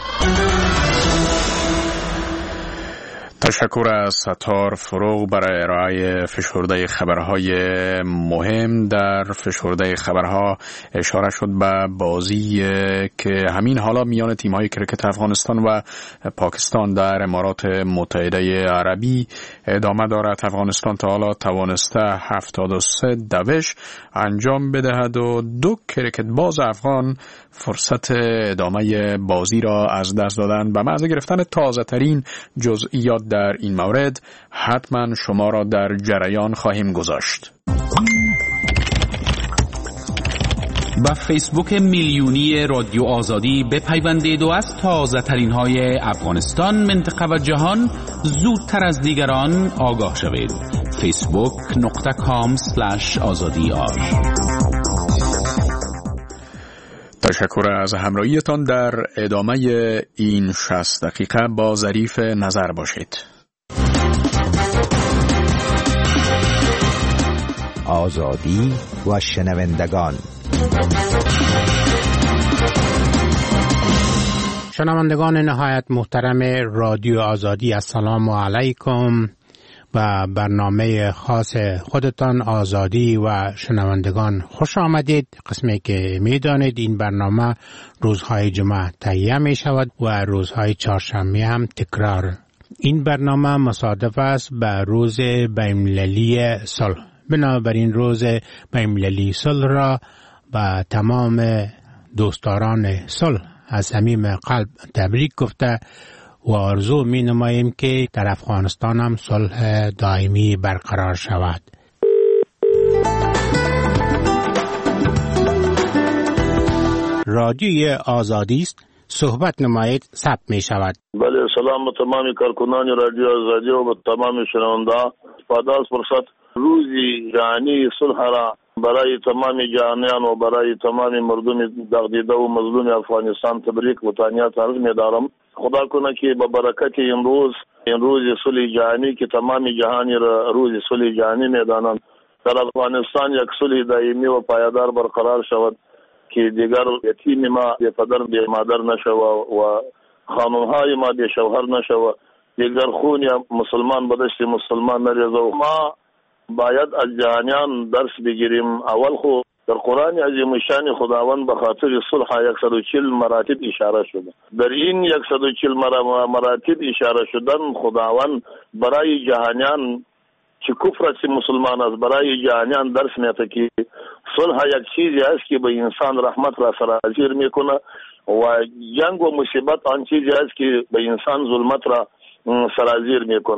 [SPEAKER 1] تشکر از ستار فروغ برای ارائه فشرده خبرهای مهم. در فشرده خبرها اشاره شد به بازی که همین حالا میان تیم‌های کرکت افغانستان و پاکستان در امارات متحده عربی ادامه دارد. افغانستان تا حالا توانسته هفتاد و سه دوش انجام بدهد و دو کرکت باز افغان فرصت ادامه بازی را از دست دادند. به محض گرفتن تازه ترین جزئیات در این مورد حتما شما را در جریان خواهیم گذاشت.
[SPEAKER 10] با فیسبوک میلیونی رادیو آزادی بپیوندید و از تازه ترین های افغانستان، منطقه و جهان زودتر از دیگران آگاه شوید. فیسبوک نقطه کام سلش آزادی آر.
[SPEAKER 1] تشکر از همراهیتان. در ادامه این شصت دقیقه با ظریف نظر باشید.
[SPEAKER 19] آزادی و شنوندگان.
[SPEAKER 20] شنوندگان نهایت محترم رادیو آزادی، السلام علیکم. و برنامه خاص خودتان آزادی و شنوندگان خوش آمدید. قسمی که میدانید این برنامه روزهای جمعه تهیه می شود و روزهای چهارشنبه هم تکرار. این برنامه مصادف است به روز بین‌المللی صلح. بنابراین روز بین‌المللی صلح را به تمام دوستداران صلح از صمیم قلب تبریک گفته و آرزو می نماییم که در افغانستان هم صلح دائمی برقرار شود. رادیوی آزادی است، صحبت نمایید، ثبت می شود.
[SPEAKER 17] بله، سلام به تمام کارکنان رادیو آزادی و به تمام شنونده. بعد از فرصت روزی جهانی صلح را برای تمام جهانیان و برای تمام مردم دغدیده و مظلوم افغانستان تبریک و تهنیت عرض می دارم. خدا کنه که با برکت امروز این روز صلح جهانی که تمام جهانی را روز صلح جهانی می دانند، در افغانستان یک صلح دائمی و پایدار برقرار شود که دیگر یتیم ما به پدر به مادر نشود و خانم‌های ما به شوهر نشود، دیگر خون یا مسلمان به دست مسلمان نریزه. و ما باید از جهانیان درس بگیریم. اول خو در قرآن عظیم شان خداوند به خاطر صلح صد و چهل مراتب اشاره شده. در این صد و چهل مراتب اشاره شدن خداوند برای جهانیان که کفر است مسلمان است، برای جهانیان درس میده که صلح یک چیزی است که به انسان رحمت را سرازیر میکنه و جنگ و مصیبت آن چیزی است که به انسان ظلمت را سرازیر میکنه.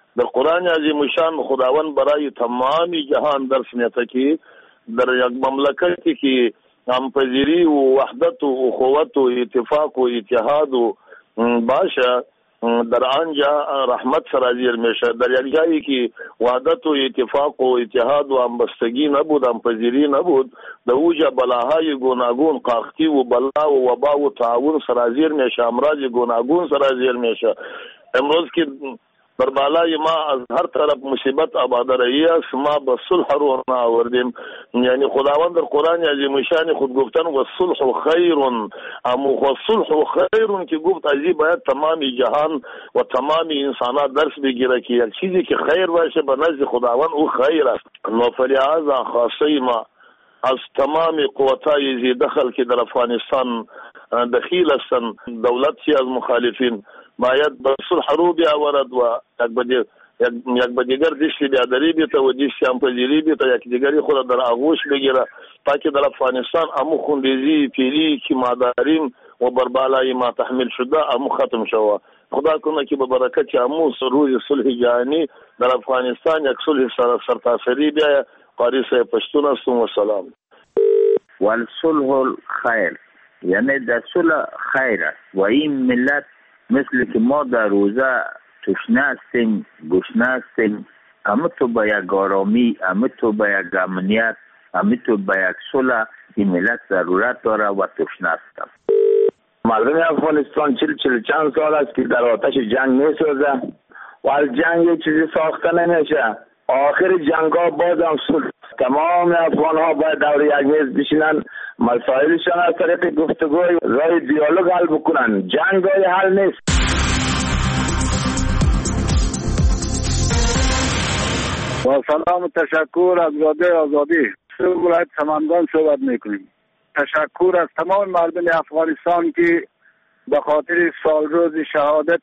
[SPEAKER 17] در قرآن عظیم شان خداوند برای تمام جهان درس میده که در یک مملکتی که همپذیری و وحدت و اخوت و اتفاق و اتحاد و باشه در آنجا رحمت سرازیر میشه. در یک جایی که وحدت و اتفاق و اتحاد و همبستگی نبود، همپذیری نبود، در اوجا بلاهای گوناگون قاحطی و بلا و وبا و تعاون سرازیر میشه، امراض گوناگون سرازیر میشه. امروز که بر بالای ما از هر طرف مصیبت آباد رایی است، ما به صلح رو آوردیم. یعنی خداوند در قرآن عظیم شان خود گفتن و صلح خیر، اما و صلح خیر که گفت ازی باید تمام جهان و تمام انسانات درس بگیره که یک چیزی که خیر باشه به نزد خداوند او خیر است. نو فلهذا خاصه ما از تمام قوتای زی دخل که در افغانستان دخیل هستند، دولتی از مخالفین باید به صلح رو بیاورد و یک بدی یک بدیگر دیشی بیادری بیتا و دیشی همپذیری بیتا یک دیگری خود در آغوش بگیره تا که در افغانستان امو خوندیزی پیلی که ما داریم و بر بالای ما تحمیل شده امو ختم شود. خدا کنه که به برکت امو روز صلح جهانی در افغانستان یک صلح سرتاسری بیاید. قاری صاحب پشتون هستم و سلام.
[SPEAKER 18] والصلح الخیر، یعنی در صلح خیر است و این ملت مثل که ما در روزه تشنه هستیم، گشنه هستیم، همه تو به یک آرامی، همه تو به یک امنیت، همه تو به یک صلح این ملت ضرورت داره و تشنه هستم.
[SPEAKER 12] مردم افغانستان چل چل چند سال است که در آتش جنگ می سوزه و از جنگ یک چیزی ساخته نمیشه. آخر جنگ ها باز هم صلح. تمام افغان ها باید دور یک میز بشینن، مسائلشان از طریق گفتگو رای دیالوگ حل بکنن. جنگ های حل نیست.
[SPEAKER 14] با سلام و تشکر از رادیو آزادی. ولایت سمنگان صحبت میکنیم. تشکر از تمام مردم افغانستان که به خاطر سالروز شهادت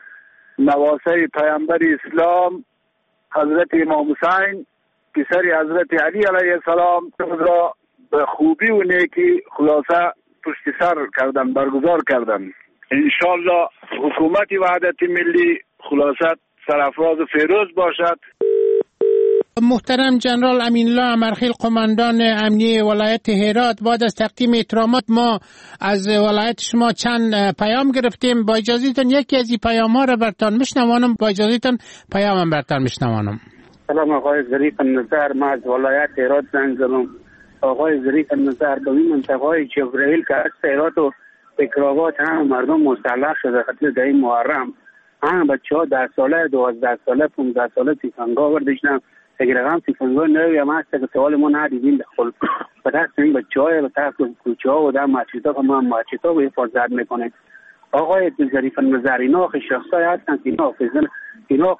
[SPEAKER 14] نواسه پیامبر اسلام حضرت امام حسین پسر حضرت علی علیه السلام را به خوبی و نیکی خلاصه پشت سر کردن، برگزار کردن. انشالله حکومت وحدت ملی خلاصه سرافراز و فیروز باشد.
[SPEAKER 20] محترم جنرال امینالله امرخیل قماندان امنیه ولایت هرات، بعد از تقدیم احترامات ما از ولایت شما چند پیام گرفتیم. با اجازهتون یکی از این پیام ها را برتان میشنوانم. با اجازهتون پیامم برتان میشنوانم.
[SPEAKER 21] سلام آقای ظریف النظر، ما از ولایت هرات زنگ زدم. آقای ظریف النظر، به این منطقه های جبرائیل که از هرات و بکراوات هم مردم مسلح شده خاطر در این محرم، هم بچه ها ده ساله، دوازده ساله، پونزده ساله تیفنگا وردشنم. اگر هم تیفنگا نوی هم هست که سوال ما ندیدیم دخل به دست این بچه های به طرف کوچه ها و در مسجد ها که ما مسجد ها به حفاظت میکنه. آقای ظریف النظر، اینا آخی شخص های هستن که اینا حافظن، اینا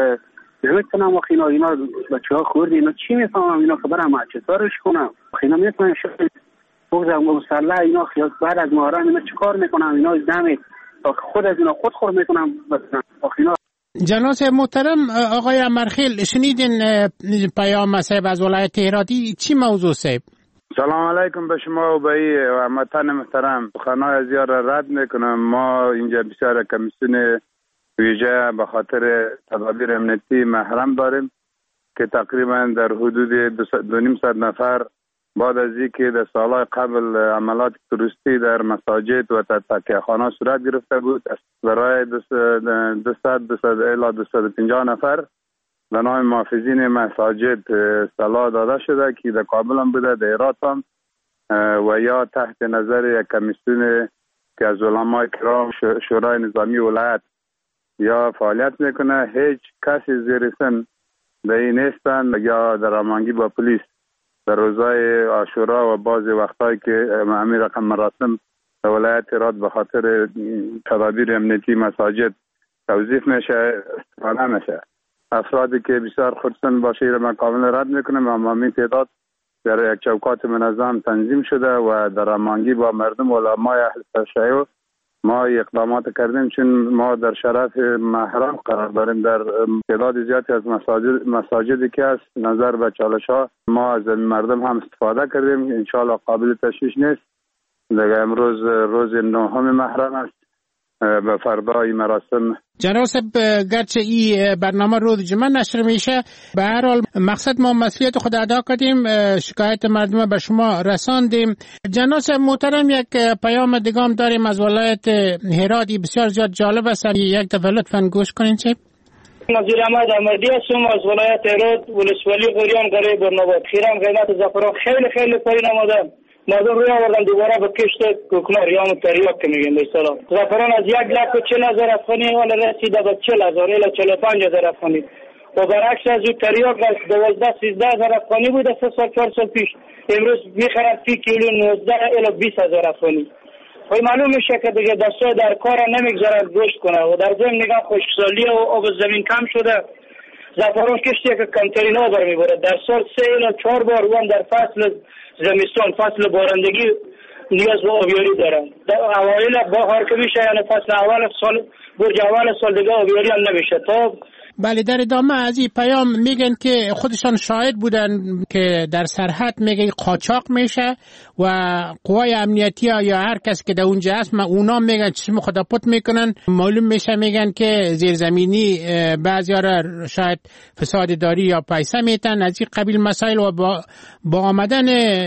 [SPEAKER 21] نمیتونم آخی اینا اینا بچه ها خورد، اینا چی میفهمم؟ اینا که برم مسجد ها روش کنم؟ آخی اینا میتونم شد بگذارم مسلح اینا خیال بعد از محرم اینا چی کار میکنم؟ اینا دمی خود از اینا خود خور میکنم. آخی اینا
[SPEAKER 20] جناب محترم آقای امرخیل، شنیدین پیام صاحب از ولایت هراتی، چی موضوع صاحب؟
[SPEAKER 22] سلام علیکم به شما و به هموطن محترم. خانای از یار رد میکنم. ما اینجا بسیار کمیسیون ویژه به خاطر تدابیر امنیتی محرم داریم که تقریبا در حدود دو نیم صد نفر بعد از اینکه در سالهای قبل عملات تروریستی در مساجد و تکیه‌خانه‌ها صورت گرفته بود، برای دویست الی دویست و پنجاه نفر به نام محافظین مساجد سلاح داده شده که در کابل هم بوده، در هرات هم، و یا تحت نظر یک کمیسیون که از علمای کرام شورای نظامی ولایت یا فعالیت میکنه. هیچ کسی زیر سن در این نیستند یا در امانگی با پلیس در روزهای عاشورا و بعضی وقتایی که امیر رقم مراسم در ولایت هرات به خاطر تدابیر امنیتی مساجد توظیف میشه، استفاده میشه. افرادی که بسیار خودسن باشه را من کامل رد میکنم. اما این تعداد در یک چوکات منظم تنظیم شده و در امانگی با مردم و علمای اهل تشیع ما اقدامات کردیم، چون ما در شرایط محرم قرار داریم. در تعداد زیادی از مساجد مساجدی که است نظر به چالش ها ما از مردم هم استفاده کردیم. انشاءالله قابل تشویش نیست. دیگه امروز روز نهم محرم است. به فردای مراسم.
[SPEAKER 20] جناب صاحب، گرچه این برنامه روز جمعه نشر میشه، به هر حال مقصد ما مسئولیت خود ادا کردیم، شکایت مردم به شما رساندیم. جناب صاحب محترم، یک پیام دیگه داریم از ولایت هرات، بسیار زیاد جالب است، یک دفعه لطفاً گوش کنین. چه
[SPEAKER 3] نظیر احمد احمدی هستم از ولایت هرات، ولسوالی غوریان قریه برناباد. خیرم قیمت زعفران خیلی خیلی پایین آمده. مردم روی آوردن دوباره به کشت کوکنار یا تریاک که میگیم به اصطلاح. زعفران از یک لک و چهل هزار افغانی حالا رسیده به چهل هزار الی چهل و پنج هزار افغانی. و برعکس از او تریاک از دوازده سیزده هزار افغانی بود سه سال چهار سال پیش. امروز میخرن فی کیلو نوزده الی بیست هزار افغانی. و معلوم میشه که دیگه دستای در کار نمیگذارن رشد کنه و در ضمن نگاه خشکسالی و آب زمین کم شده. زعفران کشتی که کمترین آب میبره، در سال سه الی چهار بار وان در فصل زمستان، فصل بارندگی نیاز به آبیاری دارن. در اوایل بهار که میشه، یعنی فصل اول سال، برج اول سال دیگه آبیاری هم نمیشه. تا
[SPEAKER 20] بله، در ادامه از این پیام میگن که خودشان شاهد بودن که در سرحد میگه قاچاق میشه و قوای امنیتی ها یا هر کس که در اونجا هست اونا میگن چشم خدا پت میکنن. معلوم میشه میگن که زیرزمینی بعضی ها شاید فساد داری یا پیسه میتن از این قبیل مسائل. و با, با آمدن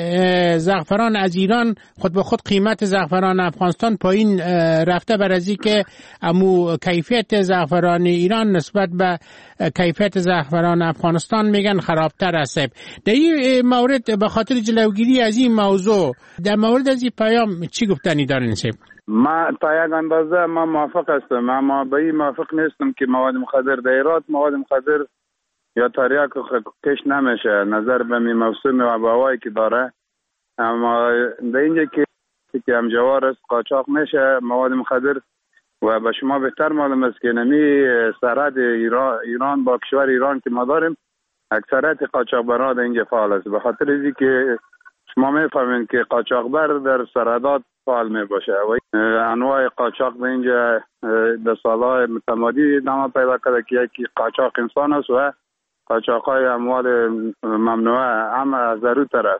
[SPEAKER 20] زعفران از ایران خود به خود قیمت زعفران افغانستان پایین رفته، بر از این که امو کیفیت زعفران ایران نسبت به کیفیت زعفران افغانستان میگن خرابتر است. در این مورد به خاطر جلوگیری از این موضوع در مورد از این پیام چی گفتنی دارین؟
[SPEAKER 22] ما تا یک اندازه ما موافق هستم، اما به این موافق نیستم که مواد مخدر در هرات مواد مخدر یا تریاک کش نمیشه نظر به می موسم و هوایی که داره. اما در اینجا که که هم جوار است قاچاق میشه مواد مخدر و به شما بهتر معلوم است که نمی سرحد ایران, ایران با کشور ایران که ما داریم اکثریت قاچاقبرها در اینجا فعال است. به خاطر اینکه که شما میفهمین که قاچاقبر در سرحدات فعال می باشه و انواع قاچاق در اینجا در سالهای متمادی نام پیدا کرده که یکی قاچاق انسان است و قاچاقهای اموال ممنوعه هم ضرور است.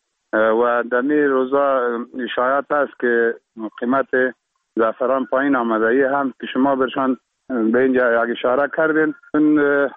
[SPEAKER 22] و در این روزا شایعات است که قیمت زعفران پایین آمده. ای هم که شما برشان به اینجا یک اشاره کردین، این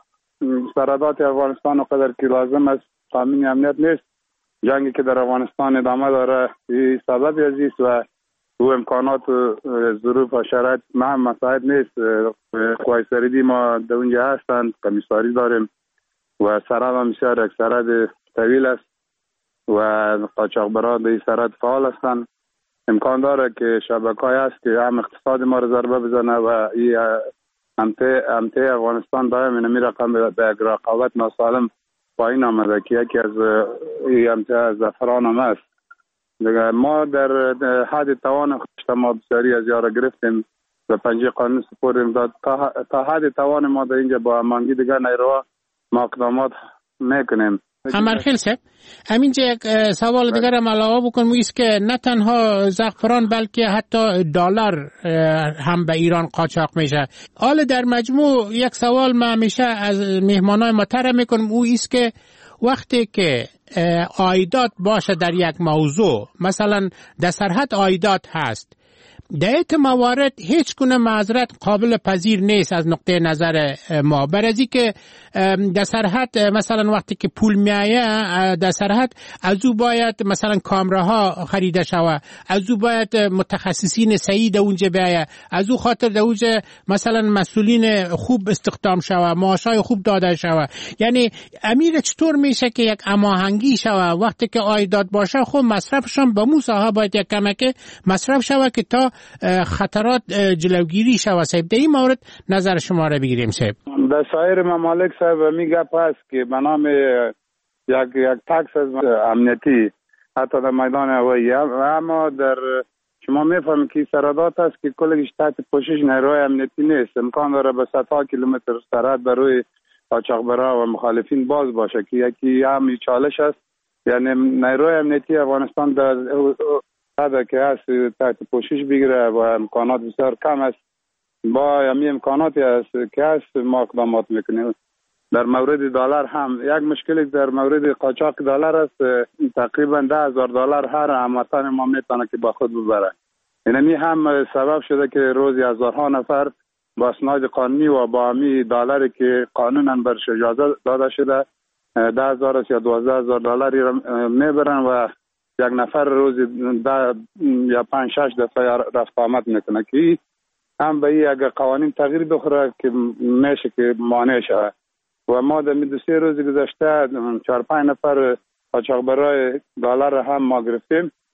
[SPEAKER 22] سرحدات افغانستان قدر که لازم است تامین امنیت نیست. جنگی که در افغانستان ادامه داره این سبب است و او امکانات و ظروف و شرایط ما مساعد نیست. قوای سرحدی ما در اونجا هستند، کمیساری داریم و سرحد هم بسیار یک سرحد طویل است و قاچاقبران در این سرحد فعال هستند. امکان داره که شبکه‌ای است که هم اقتصاد ما رو ضربه بزنه و این امته افغانستان دائم این رقم به یک رقابت ناسالم پایین آمده که یکی از این امته زعفران هم است. دیگه ما در حد توان خودش ما بسیاری از یارا گرفتیم و پنجه قانون سپردیم داد تا, تا حد توان ما در اینجا با امانگی دیگه نیرو ما اقدامات میکنیم.
[SPEAKER 20] امرخیل صاحب، همینجا یک سوال دیگر هم علاوه بکنم، ایست که نه تنها زعفران بلکه حتی دلار هم به ایران قاچاق میشه. حالا در مجموع یک سوال ما همیشه از مهمانای ما طرح میکنم، او ایست که وقتی که عایدات باشه در یک موضوع، مثلا در سرحد عایدات هست، در این موارد هیچ گونه معذرت قابل پذیر نیست از نقطه نظر ما. برای که در سرحد مثلا وقتی که پول میایه در سرحد از او باید مثلا کامراها خریده شوه، از او باید متخصصین صحیح در اونجا بیایه، از او خاطر در اونجا مثلا مسئولین خوب استخدام شوه، معاشای خوب داده شوه. یعنی امیر چطور میشه که یک هماهنگی شوه وقتی که عایدات باشه خب مصرفشون به مو ساها باید یک کمک مصرف شوه که تا خطرات جلوگیری شوه. صاحب در این مورد نظر شما را بگیریم. صاحب
[SPEAKER 22] در سایر ممالک صاحب میگه پس که به نام یک یک تاکس از امنیتی حتی در میدان هوایی، اما در شما میفهمید که سرحدات است که کلش تحت پوشش نیروی امنیتی نیست. امکان داره به صدها کیلومتر سرحد بر روی قاچاقبرها و مخالفین باز باشه که یکی هم چالش است. یعنی نیروی امنیتی افغانستان در حد که هست تحت پوشش بگیره و امکانات بسیار کم است. با همین امکاناتی است که هست ما اقدامات میکنیم. در مورد دلار هم یک مشکلی در مورد قاچاق دلار است. تقریبا ده هزار دلار هر هموطن ما میتونه که با خود ببره. اینمی هم سبب شده که روزی هزارها نفر با اسناد قانونی و با همی دلاری که قانونا برش اجازه داده شده ده هزار یا دوازده هزار دلاری را میبرن و یک نفر روزی ده یا پنج شش دفعه رفت آمد میکنه که هم به این اگر قوانین تغییر بخوره که میشه که مانع شود. و ما در دو سه روز گذشته چهار پنج نفر قاچاقبرای دلار هم ما گرفتیم